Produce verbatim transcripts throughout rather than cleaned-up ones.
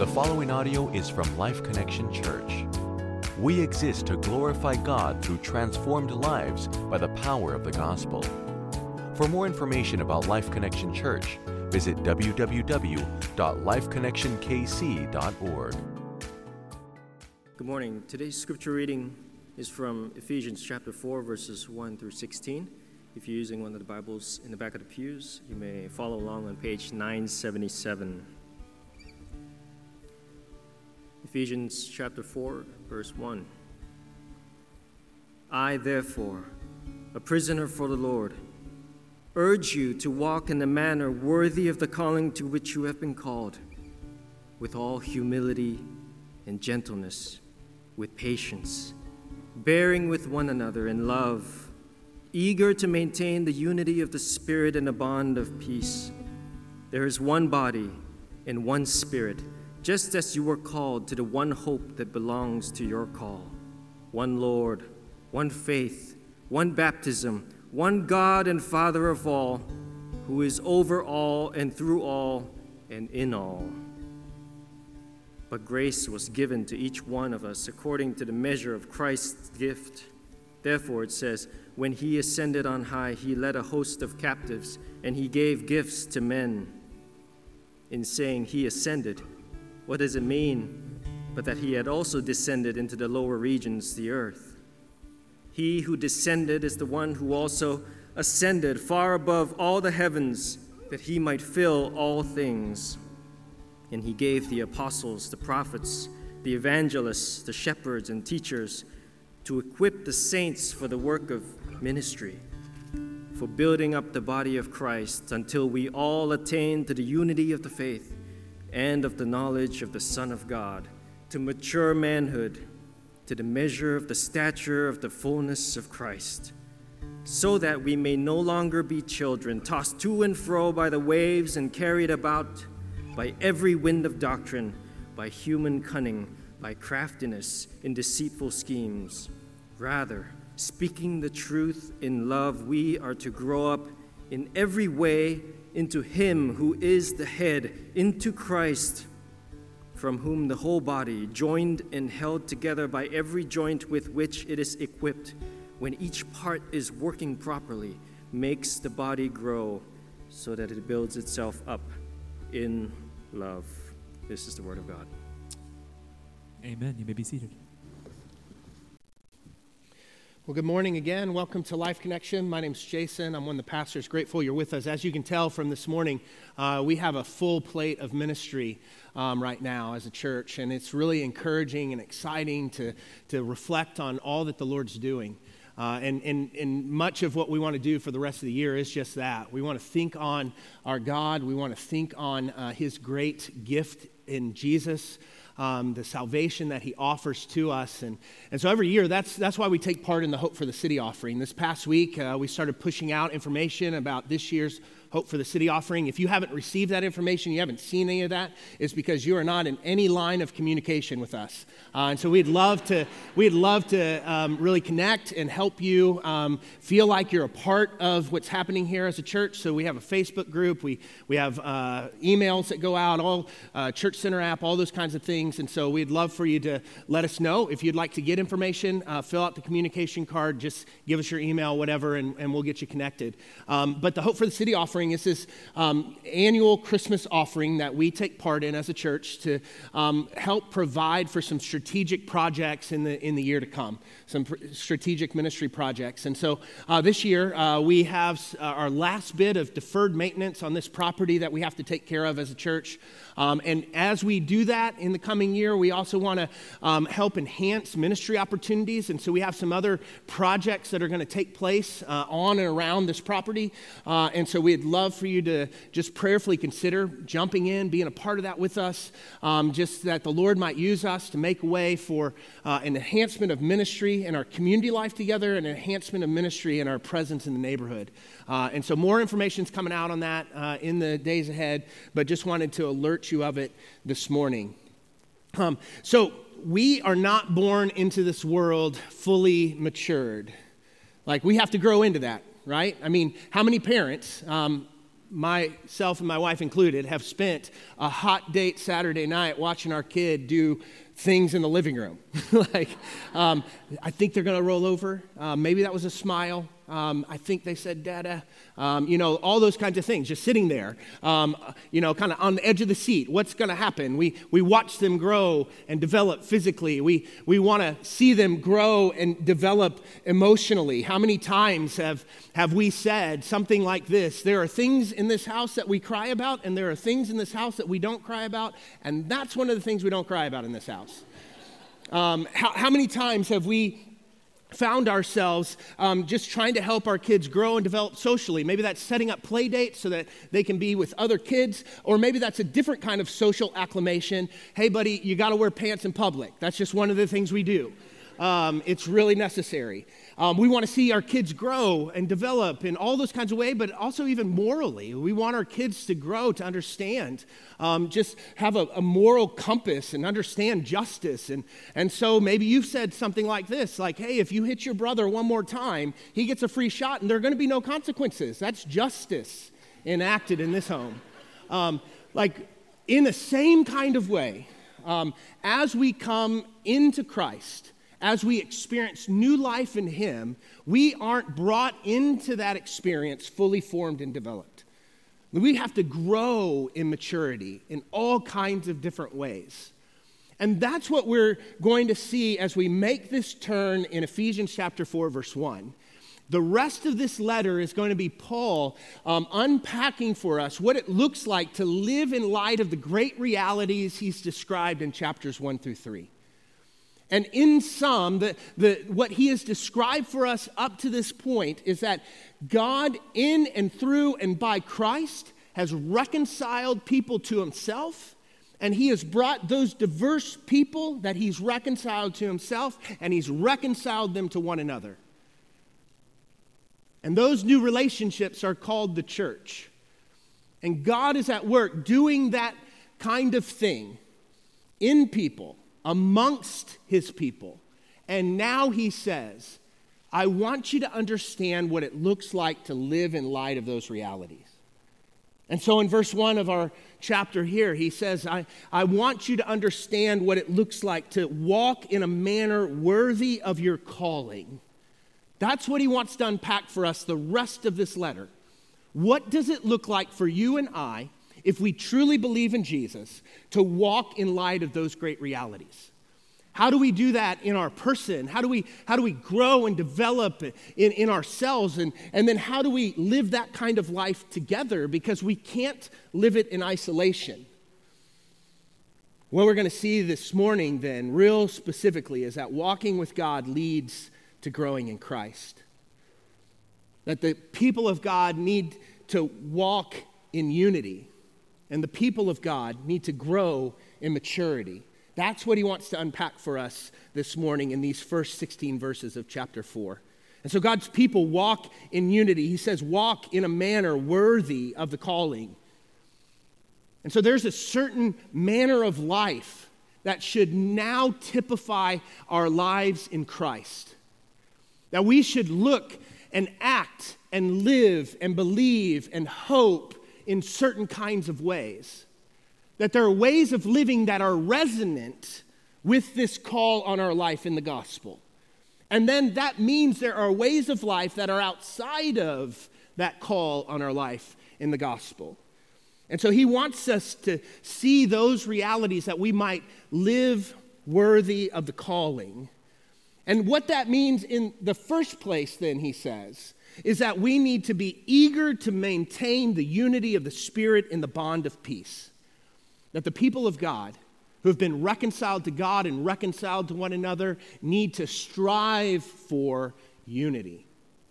following audio is from Life Connection Church. We exist to glorify God through transformed lives by the power of the gospel. For more information about Life Connection Church, visit w w w dot life connection k c dot org. Good morning. Today's scripture reading is from Ephesians chapter four, verses one through sixteen. If you're using one of the Bibles in the back of the pews, you may follow along on page nine seventy-seven. Ephesians chapter four, verse one. I, therefore, a prisoner for the Lord, urge you to walk in a manner worthy of the calling to which you have been called, with all humility and gentleness, with patience, bearing with one another in love, eager to maintain the unity of the Spirit in a bond of peace. There is one body and one Spirit, just as you were called to the one hope that belongs to your call. One Lord, one faith, one baptism, one God and Father of all, who is over all and through all and in all. But grace was given to each one of us according to the measure of Christ's gift. Therefore it says, when he ascended on high, he led a host of captives, and he gave gifts to men. In saying he ascended, what does it mean but that he had also descended into the lower regions, the earth? He who descended is the one who also ascended far above all the heavens, that he might fill all things. And he gave the apostles, the prophets, the evangelists, the shepherds, and teachers to equip the saints for the work of ministry, for building up the body of Christ until we all attain to the unity of the faith and of the knowledge of the Son of God, to mature manhood, to the measure of the stature of the fullness of Christ, so that we may no longer be children, tossed to and fro by the waves and carried about by every wind of doctrine, by human cunning, by craftiness in deceitful schemes. Rather, speaking the truth in love, we are to grow up in every way into Him who is the head, into Christ, from whom the whole body, joined and held together by every joint with which it is equipped, when each part is working properly, makes the body grow so that it builds itself up in love. This is the word of God. Amen. You may be seated. Well, good morning again. Welcome to Life Connection. My name's Jason. I'm one of the pastors. Grateful you're with us. As you can tell from this morning, uh, we have a full plate of ministry um, right now as a church, and it's really encouraging and exciting to, to reflect on all that the Lord's doing. Uh, and, and, and much of what we want to do for the rest of the year is just that. We want to think on our God. We want to think on uh, His great gift in Jesus, Um, the salvation that He offers to us. And, and so every year, that's that's why we take part in the Hope for the City offering. This past week, uh, we started pushing out information about this year's Hope for the City offering. If you haven't received that information, you haven't seen any of that, it's because you are not in any line of communication with us. Uh, and so we'd love to we'd love to um, really connect and help you um, feel like you're a part of what's happening here as a church. So we have a Facebook group, we we have uh, emails that go out, all uh, Church Center app, all those kinds of things. And so we'd love for you to let us know if you'd like to get information. Uh, fill out the communication card, just give us your email, whatever, and, and we'll get you connected. Um, but the Hope for the City offering is this um, annual Christmas offering that we take part in as a church to um, help provide for some strategic projects in the in the year to come, some pr- strategic ministry projects. And so uh, this year uh, we have uh, our last bit of deferred maintenance on this property that we have to take care of as a church. Um, and as we do that in the coming year, we also want to um, help enhance ministry opportunities. And so we have some other projects that are going to take place uh, on and around this property. Uh, and so we'd love for you to just prayerfully consider jumping in, being a part of that with us, um, just that the Lord might use us to make a way for uh, an enhancement of ministry in our community life together, and an enhancement of ministry in our presence in the neighborhood. Uh, and so more information is coming out on that uh, in the days ahead, but just wanted to alert you of it this morning. Um, so we are not born into this world fully matured. Like, we have to grow into that, right? I mean, how many parents um, myself and my wife included, have spent a hot date Saturday night watching our kid do things in the living room. like, um, I think they're going to roll over. Uh, maybe that was a smile. Um, I think they said, Dada. Um, you know, all those kinds of things, just sitting there, um, you know, kind of on the edge of the seat. What's going to happen? We we watch them grow and develop physically. We we want to see them grow and develop emotionally. How many times have, have we said something like this? There are things in this house that we cry about, and there are things in this house that we don't cry about, and that's one of the things we don't cry about in this house. Um, how, how many times have we found ourselves um, just trying to help our kids grow and develop socially? Maybe that's setting up play dates so that they can be with other kids, or maybe that's a different kind of social acclimation. Hey, buddy, you got to wear pants in public. That's just one of the things we do. Um, it's really necessary. Um, we want to see our kids grow and develop in all those kinds of ways, but also even morally. We want our kids to grow, to understand, um, just have a, a moral compass and understand justice. And, and so maybe you've said something like this, like, hey, if you hit your brother one more time, he gets a free shot and there are going to be no consequences. That's justice enacted in this home. Um, like, in the same kind of way, um, as we come into Christ, as we experience new life in Him, we aren't brought into that experience fully formed and developed. We have to grow in maturity in all kinds of different ways. And that's what we're going to see as we make this turn in Ephesians chapter four, verse one. The rest of this letter is going to be Paul um, unpacking for us what it looks like to live in light of the great realities he's described in chapters one through three. And in sum, the, the, what he has described for us up to this point is that God, in and through and by Christ, has reconciled people to himself, and he has brought those diverse people that he's reconciled to himself, and he's reconciled them to one another. And those new relationships are called the church. And God is at work doing that kind of thing in people, amongst his people. And now he says, I want you to understand what it looks like to live in light of those realities. And so in verse one of our chapter here, he says, I, I want you to understand what it looks like to walk in a manner worthy of your calling. That's what he wants to unpack for us the rest of this letter. What does it look like for you and I, if we truly believe in Jesus, to walk in light of those great realities? How do we do that in our person? How do we, how do we grow and develop in, in ourselves? And, and then how do we live that kind of life together? Because we can't live it in isolation. What we're going to see this morning then, real specifically, is that walking with God leads to growing in Christ. That the people of God need to walk in unity. And the people of God need to grow in maturity. That's what he wants to unpack for us this morning in these first sixteen verses of chapter four. And so God's people walk in unity. He says, walk in a manner worthy of the calling. And so there's a certain manner of life that should now typify our lives in Christ. That we should look and act and live and believe and hope in certain kinds of ways. That there are ways of living that are resonant with this call on our life in the gospel. And then that means there are ways of life that are outside of that call on our life in the gospel. And so he wants us to see those realities that we might live worthy of the calling. And what that means in the first place, then, he says, is that we need to be eager to maintain the unity of the Spirit in the bond of peace. That the people of God who have been reconciled to God and reconciled to one another need to strive for unity.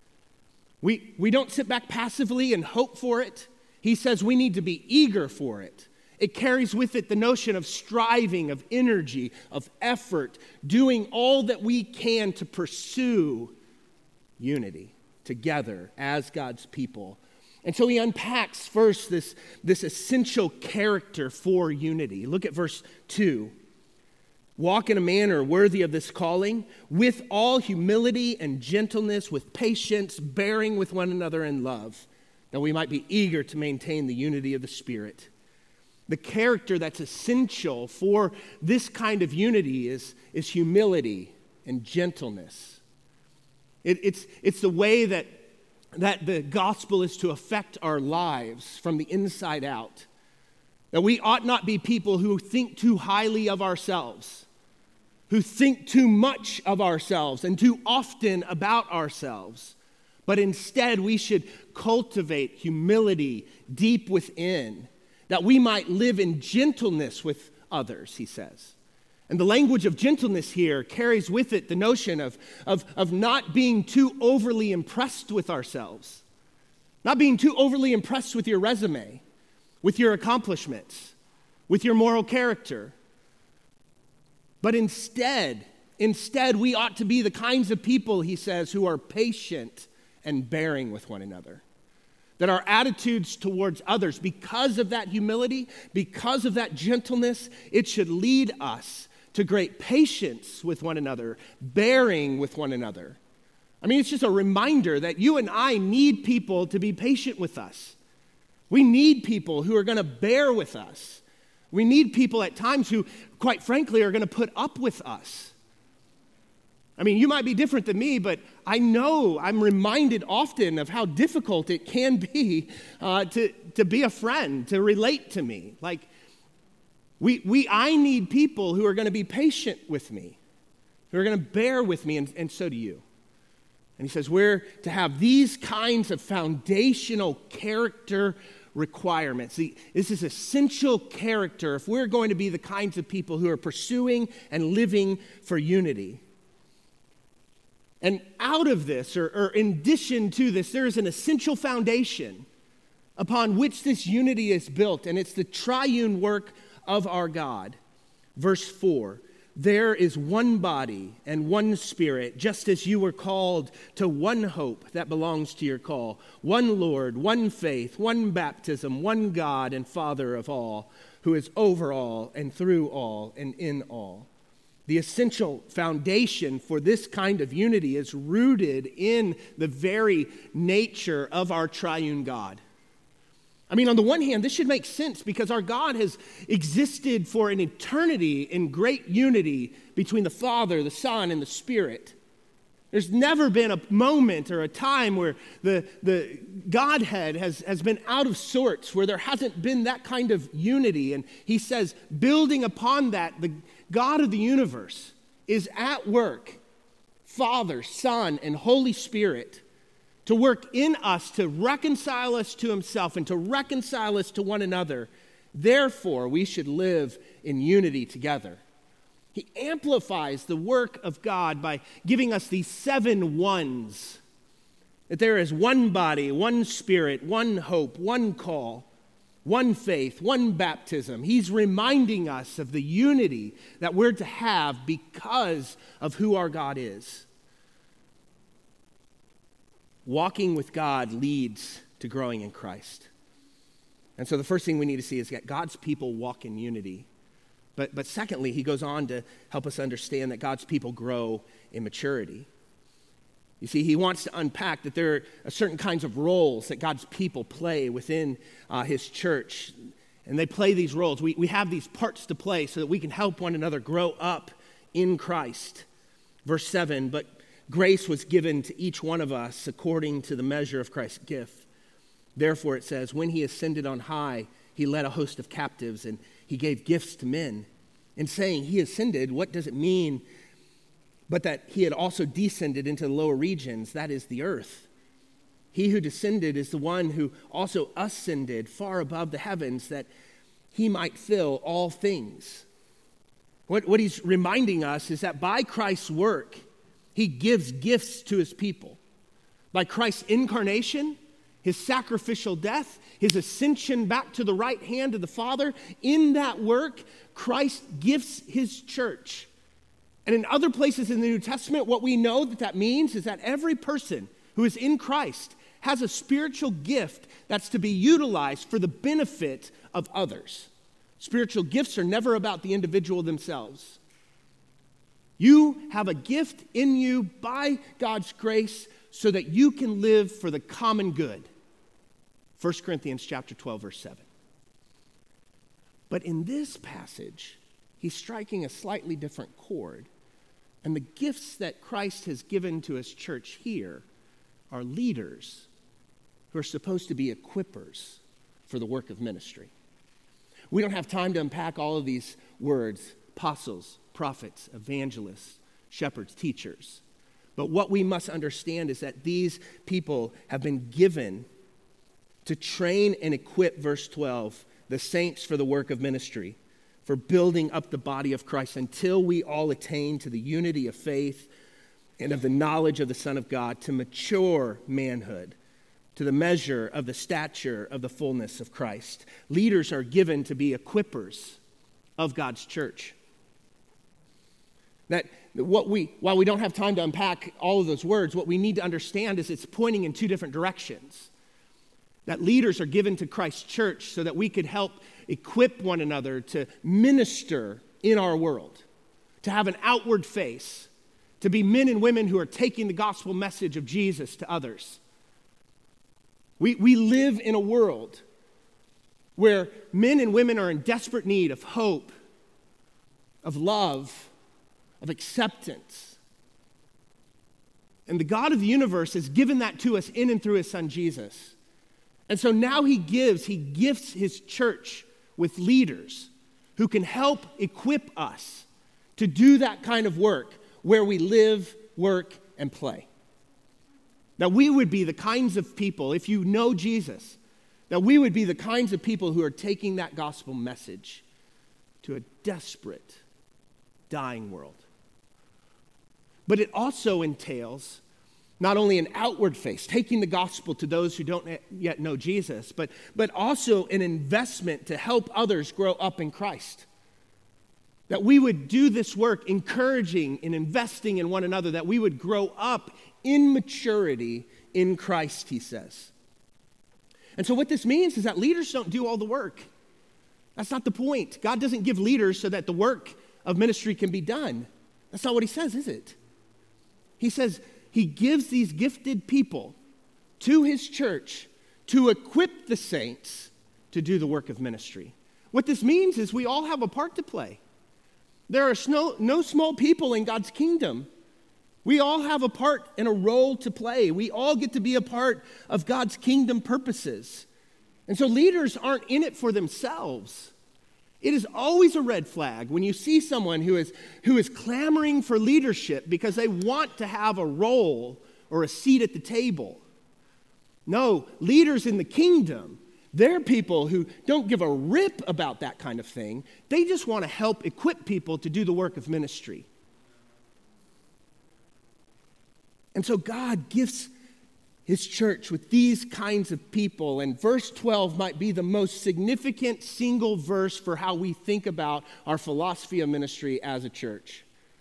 We, we don't sit back passively and hope for it. He says we need to be eager for it. It carries with it the notion of striving, of energy, of effort, doing all that we can to pursue unity together as God's people. And so he unpacks first this, this essential character for unity. Look at verse two. Walk in a manner worthy of this calling, with all humility and gentleness, with patience, bearing with one another in love. that we might be eager to maintain the unity of the Spirit. The character that's essential for this kind of unity is, is humility and gentleness. It, it's, it's the way that, that the gospel is to affect our lives from the inside out. That we ought not be people who think too highly of ourselves, who think too much of ourselves and too often about ourselves. But instead, we should cultivate humility deep within, that we might live in gentleness with others, he says. And the language of gentleness here carries with it the notion of, of, of not being too overly impressed with ourselves, not being too overly impressed with your resume, with your accomplishments, with your moral character. But instead, instead, we ought to be the kinds of people, he says, who are patient and bearing with one another. That our attitudes towards others, because of that humility, because of that gentleness, it should lead us to great patience with one another, bearing with one another. I mean, it's just a reminder that you and I need people to be patient with us. We need people who are going to bear with us. We need people at times who, quite frankly, are going to put up with us. I mean, you might be different than me, but I know, I'm reminded often of how difficult it can be uh, to, to be a friend, to relate to me. Like, we, we, I need people who are going to be patient with me, who are going to bear with me, and, and so do you. And he says we're to have these kinds of foundational character requirements. The, this is essential character if we're going to be the kinds of people who are pursuing and living for unity. And out of this, or, or in addition to this, there is an essential foundation upon which this unity is built, and it's the triune work of our God. Verse four, there is one body and one Spirit, just as you were called to one hope that belongs to your call, one Lord, one faith, one baptism, one God and Father of all, who is over all and through all and in all. The essential foundation for this kind of unity is rooted in the very nature of our triune God. I mean, on the one hand, this should make sense because our God has existed for an eternity in great unity between the Father, the Son, and the Spirit. There's never been a moment or a time where the, the Godhead has, has been out of sorts, where there hasn't been that kind of unity. And he says, building upon that, the God of the universe is at work, Father, Son, and Holy Spirit, to work in us to reconcile us to himself and to reconcile us to one another. Therefore, we should live in unity together. He amplifies the work of God by giving us these seven ones. That there is one body, one Spirit, one hope, one call, one faith, one baptism. He's reminding us of the unity that we're to have because of who our God is. Walking with God leads to growing in Christ. And so the first thing we need to see is that God's people walk in unity. But, but secondly, he goes on to help us understand that God's people grow in maturity. You see, he wants to unpack that there are certain kinds of roles that God's people play within uh, his church. And they play these roles. We, we have these parts to play so that we can help one another grow up in Christ. Verse seven, but grace was given to each one of us according to the measure of Christ's gift. Therefore, it says, when he ascended on high, he led a host of captives and he gave gifts to men. In saying he ascended, what does it mean? But that he had also descended into the lower regions, that is the earth. He who descended is the one who also ascended far above the heavens, that he might fill all things. What, what he's reminding us is that by Christ's work, he gives gifts to his people. By Christ's incarnation, his sacrificial death, his ascension back to the right hand of the Father, in that work, Christ gifts his church. And in other places in the New Testament, what we know that that means is that every person who is in Christ has a spiritual gift that's to be utilized for the benefit of others. Spiritual gifts are never about the individual themselves. You have a gift in you by God's grace so that you can live for the common good. First Corinthians chapter twelve, verse seven. But in this passage, he's striking a slightly different chord. And the gifts that Christ has given to his church here are leaders who are supposed to be equippers for the work of ministry. We don't have time to unpack all of these words: apostles, prophets, evangelists, shepherds, teachers. But what we must understand is that these people have been given to train and equip, verse twelve, the saints for the work of ministry, for building up the body of Christ until we all attain to the unity of faith and of the knowledge of the Son of God, to mature manhood, to the measure of the stature of the fullness of Christ. Leaders are given to be equippers of God's church. That what we, while we don't have time to unpack all of those words, what we need to understand is it's pointing in two different directions. That leaders are given to Christ's church so that we could help equip one another to minister in our world, to have an outward face, to be men and women who are taking the gospel message of Jesus to others. We, we live in a world where men and women are in desperate need of hope, of love, of acceptance. And the God of the universe has given that to us in and through his son Jesus. And so now he gives, he gifts his church with leaders who can help equip us to do that kind of work where we live, work, and play. That we would be the kinds of people, if you know Jesus, that we would be the kinds of people who are taking that gospel message to a desperate, dying world. But it also entails not only an outward face, taking the gospel to those who don't yet know Jesus, but, but also an investment to help others grow up in Christ. That we would do this work encouraging and investing in one another, that we would grow up in maturity in Christ, he says. And so what this means is that leaders don't do all the work. That's not the point. God doesn't give leaders so that the work of ministry can be done. That's not what he says, is it? He says he gives these gifted people to his church to equip the saints to do the work of ministry. What this means is we all have a part to play. There are no, no small people in God's kingdom. We all have a part and a role to play. We all get to be a part of God's kingdom purposes. And so leaders aren't in it for themselves. It is always a red flag when you see someone who is, who is clamoring for leadership because they want to have a role or a seat at the table. No, leaders in the kingdom, they're people who don't give a rip about that kind of thing. They just want to help equip people to do the work of ministry. And so God gives his church with these kinds of people, and verse twelve might be the most significant single verse for how we think about our philosophy of ministry as a church.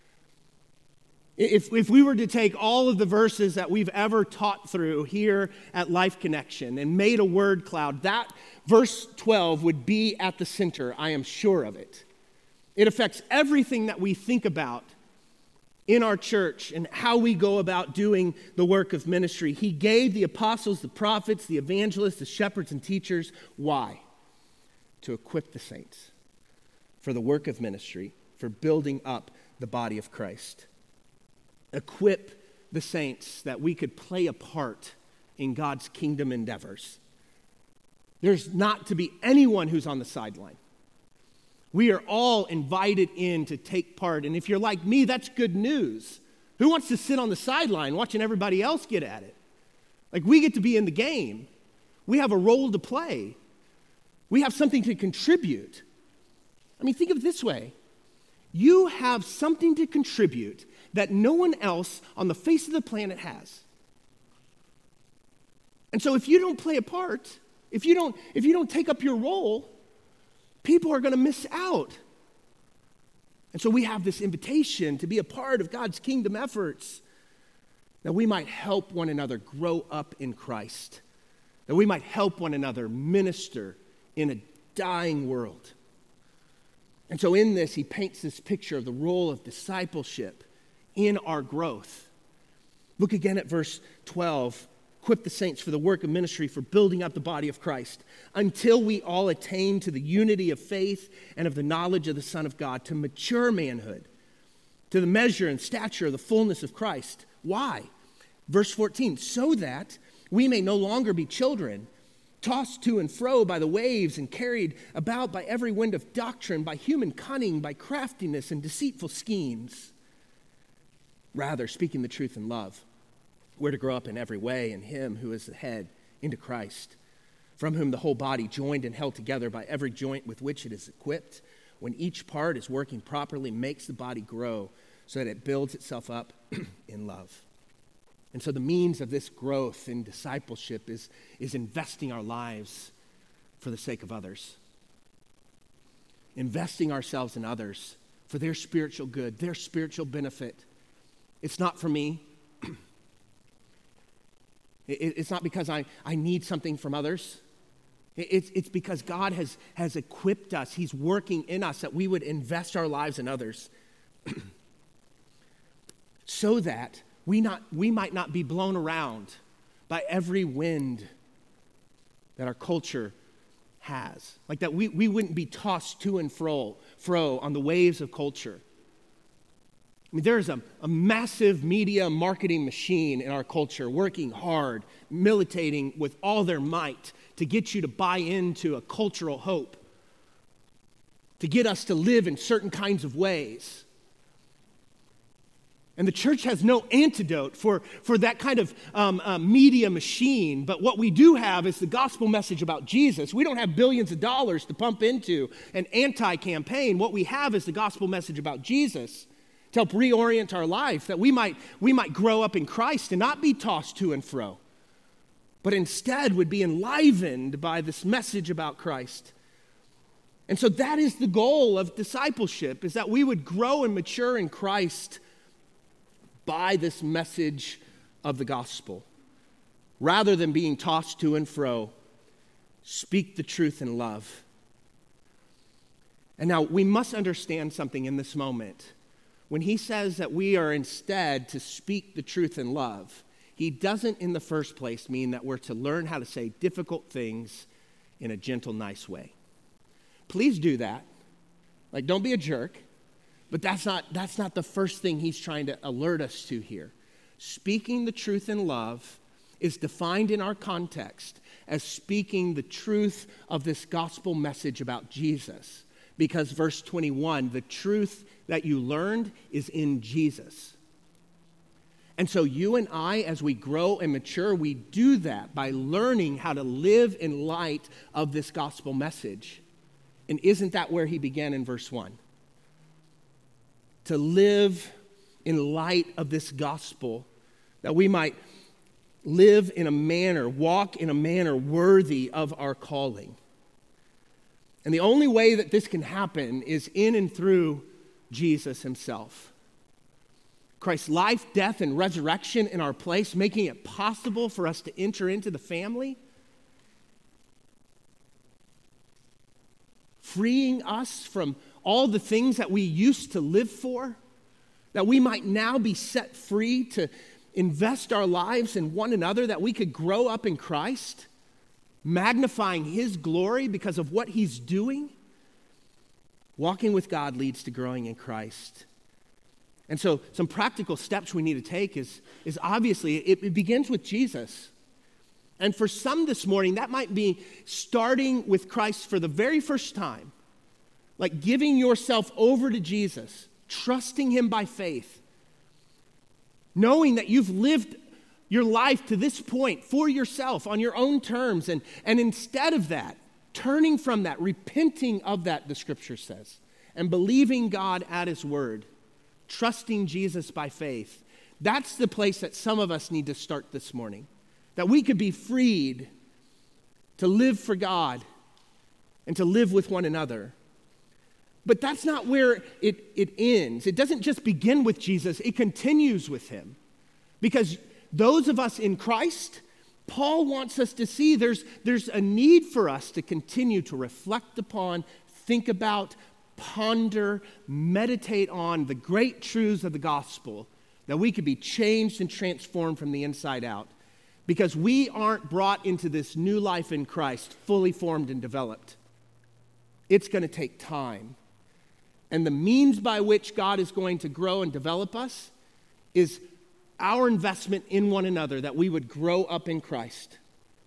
If, if we were to take all of the verses that we've ever taught through here at Life Connection and made a word cloud, that verse twelve would be at the center, I am sure of it. It affects everything that we think about in our church and how we go about doing the work of ministry. He gave the apostles, the prophets, the evangelists, the shepherds, and teachers. Why? To equip the saints for the work of ministry, for building up the body of Christ. Equip the saints that we could play a part in God's kingdom endeavors. There's not to be anyone who's on the sideline. We are all invited in to take part. And if you're like me, that's good news. Who wants to sit on the sideline watching everybody else get at it? Like, we get to be in the game. We have a role to play. We have something to contribute. I mean, think of it this way. You have something to contribute that no one else on the face of the planet has. And so if you don't play a part, if you don't, if you don't take up your role, people are going to miss out. And so we have this invitation to be a part of God's kingdom efforts, that we might help one another grow up in Christ, that we might help one another minister in a dying world. And so in this, he paints this picture of the role of discipleship in our growth. Look again at verse twelve, equip the saints for the work of ministry, for building up the body of Christ, until we all attain to the unity of faith and of the knowledge of the Son of God, to mature manhood, to the measure and stature of the fullness of Christ. Why? Verse fourteen, so that we may no longer be children, tossed to and fro by the waves and carried about by every wind of doctrine, by human cunning, by craftiness and deceitful schemes. Rather, speaking the truth in love, we're to grow up in every way in him who is the head, into Christ, from whom the whole body, joined and held together by every joint with which it is equipped, when each part is working properly, makes the body grow so that it builds itself up in love. And so the means of this growth in discipleship is, is investing our lives for the sake of others. Investing ourselves in others for their spiritual good, their spiritual benefit. It's not for me. it, it's not because I, I need something from others. It, it's, it's because God has, has equipped us. He's working in us that we would invest our lives in others so that We, not, we might not be blown around by every wind that our culture has. Like that we, we wouldn't be tossed to and fro, fro on the waves of culture. I mean, there's a, a massive media marketing machine in our culture working hard, militating with all their might to get you to buy into a cultural hope, to get us to live in certain kinds of ways. And the church has no antidote for, for that kind of um, uh, media machine. But what we do have is the gospel message about Jesus. We don't have billions of dollars to pump into an anti-campaign. What we have is the gospel message about Jesus to help reorient our life, that we might, we might grow up in Christ and not be tossed to and fro, but instead would be enlivened by this message about Christ. And so that is the goal of discipleship, is that we would grow and mature in Christ by this message of the gospel. Rather than being tossed to and fro, speak the truth in love. And now we must understand something in this moment. When he says that we are instead to speak the truth in love, he doesn't in the first place mean that we're to learn how to say difficult things in a gentle, nice way. Please do that. Like, don't be a jerk. But that's not, that's not the first thing he's trying to alert us to here. Speaking the truth in love is defined in our context as speaking the truth of this gospel message about Jesus. Because verse twenty-one, the truth that you learned is in Jesus. And so you and I, as we grow and mature, we do that by learning how to live in light of this gospel message. And isn't that where he began in verse one? To live in light of this gospel, that we might live in a manner, walk in a manner worthy of our calling. And the only way that this can happen is in and through Jesus himself. Christ's life, death, and resurrection in our place, making it possible for us to enter into the family, freeing us from all the things that we used to live for, that we might now be set free to invest our lives in one another, that we could grow up in Christ, magnifying his glory because of what he's doing. Walking with God leads to growing in Christ. And so some practical steps we need to take is, is obviously, it, it begins with Jesus. And for some this morning, that might be starting with Christ for the very first time. Like giving yourself over to Jesus, trusting him by faith, knowing that you've lived your life to this point for yourself on your own terms, and, and instead of that, turning from that, repenting of that, the scripture says, and believing God at his word, trusting Jesus by faith. That's the place that some of us need to start this morning, that we could be freed to live for God and to live with one another. But that's not where it, it ends. It doesn't just begin with Jesus, it continues with him. Because those of us in Christ, Paul wants us to see there's, there's a need for us to continue to reflect upon, think about, ponder, meditate on the great truths of the gospel, that we could be changed and transformed from the inside out. because we aren't brought into this new life in Christ fully formed and developed. It's going to take time. And the means by which God is going to grow and develop us is our investment in one another, that we would grow up in Christ.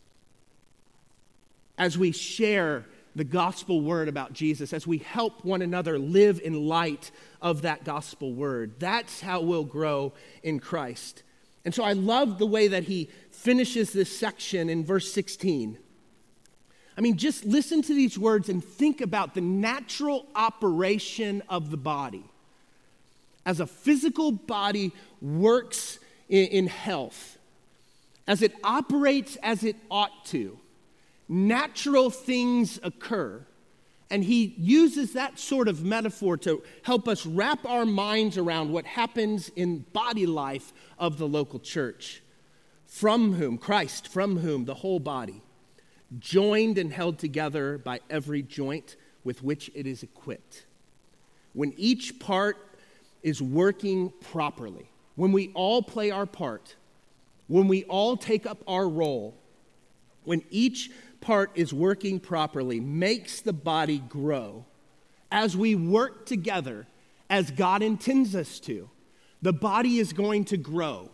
As we share the gospel word about Jesus, as we help one another live in light of that gospel word, that's how we'll grow in Christ. And so I love the way that he finishes this section in verse sixteen. I mean, just listen to these words and think about the natural operation of the body. As a physical body works in, in health, as it operates as it ought to, natural things occur. And he uses that sort of metaphor to help us wrap our minds around what happens in body life of the local church, from whom, Christ, from whom the whole body, joined and held together by every joint with which it is equipped. When each part is working properly, when we all play our part, when we all take up our role, when each part is working properly, makes the body grow. As we work together, as God intends us to, the body is going to grow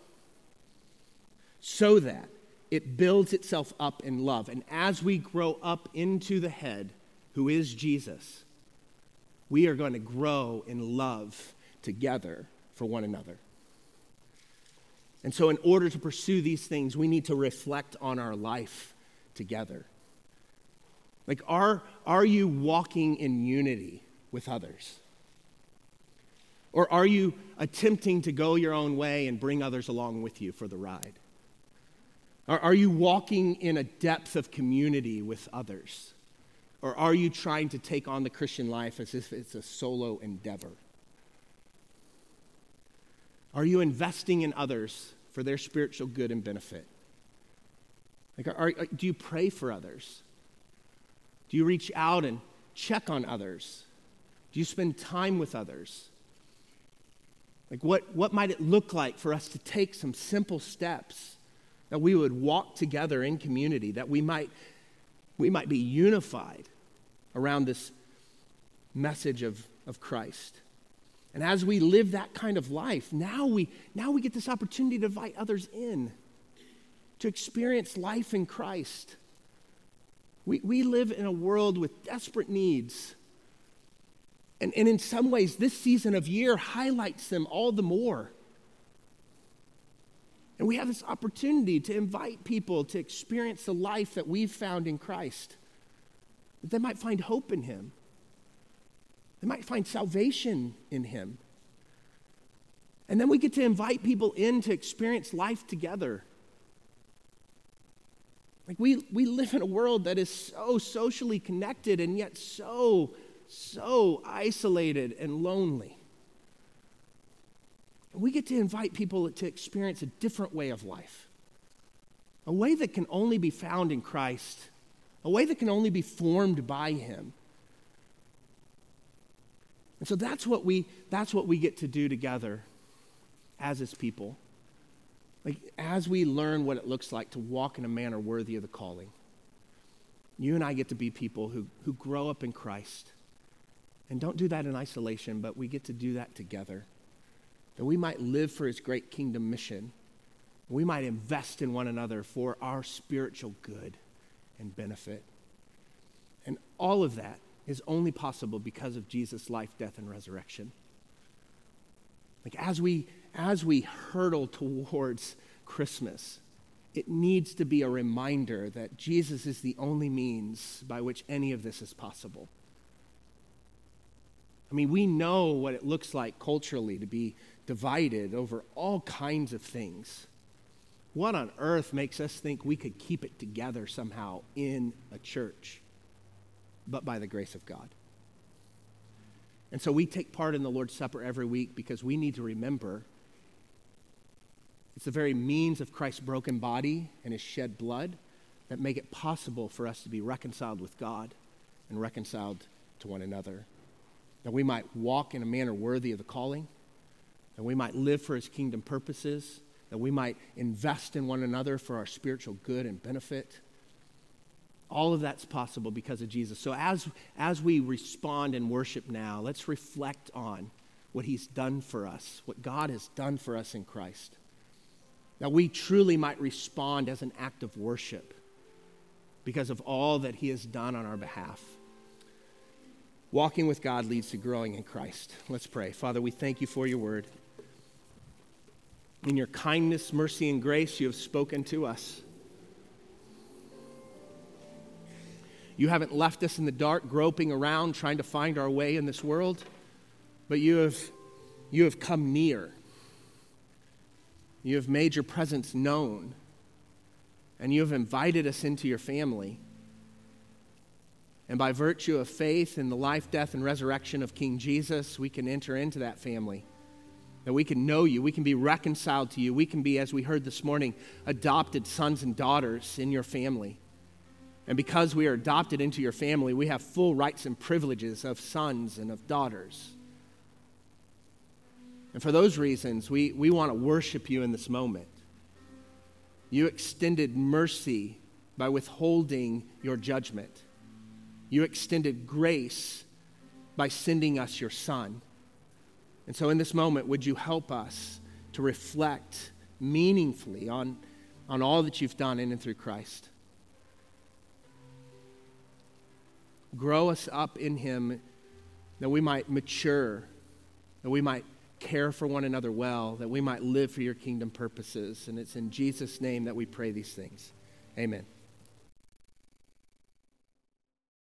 so that it builds itself up in love. And as we grow up into the head, who is Jesus, we are going to grow in love together for one another. And so in order to pursue these things, we need to reflect on our life together. Like, are, are you walking in unity with others? Or are you attempting to go your own way and bring others along with you for the ride? Are, are you walking in a depth of community with others? Or are you trying to take on the Christian life as if it's a solo endeavor? Are you investing in others for their spiritual good and benefit? Like, are, are, do you pray for others? Do you reach out and check on others? Do you spend time with others? Like, what, what might it look like for us to take some simple steps that we would walk together in community, that we might, we might be unified around this message of, of Christ? And as we live that kind of life, now we, now we get this opportunity to invite others in, to experience life in Christ. We, we live in a world with desperate needs. And, and in some ways, this season of year highlights them all the more. And we have this opportunity to invite people to experience the life that we've found in Christ, that they might find hope in him. They might find salvation in him. And then we get to invite people in to experience life together. Like, we, we live in a world that is so socially connected and yet so, so isolated and lonely. And we get to invite people to experience a different way of life, a way that can only be found in Christ, a way that can only be formed by him. And so that's what we, that's what we get to do together as his people. Like, as we learn what it looks like to walk in a manner worthy of the calling, you and I get to be people who, who grow up in Christ. And don't do that in isolation, but we get to do that together. That we might live for his great kingdom mission. We might invest in one another for our spiritual good and benefit. And all of that is only possible because of Jesus' life, death, and resurrection. Like, as we as we hurtle towards Christmas, it needs to be a reminder that Jesus is the only means by which any of this is possible. I mean, we know what it looks like culturally to be divided over all kinds of things. What on earth makes us think we could keep it together somehow in a church? But by the grace of God. And so we take part in the Lord's Supper every week because we need to remember it's the very means of Christ's broken body and his shed blood that make it possible for us to be reconciled with God and reconciled to one another. That we might walk in a manner worthy of the calling, that we might live for his kingdom purposes, that we might invest in one another for our spiritual good and benefit. All of that's possible because of Jesus. So as, as we respond in worship now, let's reflect on what he's done for us, what God has done for us in Christ. That we truly might respond as an act of worship because of all that he has done on our behalf. Walking with God leads to growing in Christ. Let's pray. Father, we thank you for your word. In your kindness, mercy, and grace, you have spoken to us. You haven't left us in the dark, groping around, trying to find our way in this world, but you have, you have come near. You have made your presence known, and you have invited us into your family. And by virtue of faith in the life, death, and resurrection of King Jesus, we can enter into that family. That we can know you, we can be reconciled to you, we can be, as we heard this morning, adopted sons and daughters in your family. And because we are adopted into your family, we have full rights and privileges of sons and of daughters. And for those reasons, we, we want to worship you in this moment. You extended mercy by withholding your judgment. You extended grace by sending us your Son. And so in this moment, would you help us to reflect meaningfully on, on all that you've done in and through Christ? Grow us up in him that we might mature, that we might care for one another well, that we might live for your kingdom purposes. And it's in Jesus' name that we pray these things. Amen.